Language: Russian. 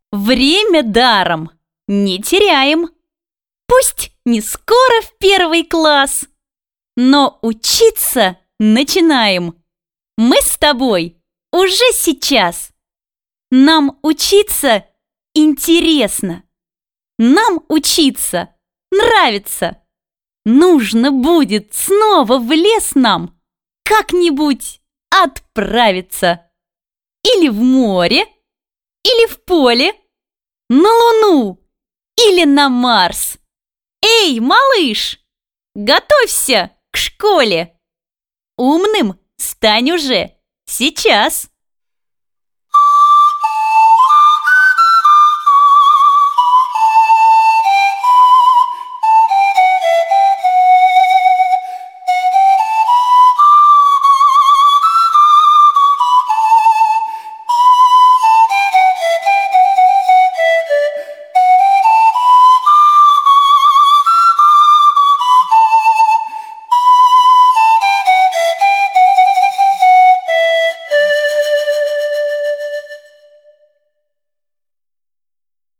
Время даром не теряем. Пусть не скоро в первый класс, но учиться начинаем. Мы с тобой уже сейчас. Нам учиться интересно. Нам учиться нравится. Нужно будет снова в лес нам как-нибудь отправиться. Или в море, или в поле, на Луну или на Марс. Эй, малыш, готовься к школе. Умным стань уже сейчас.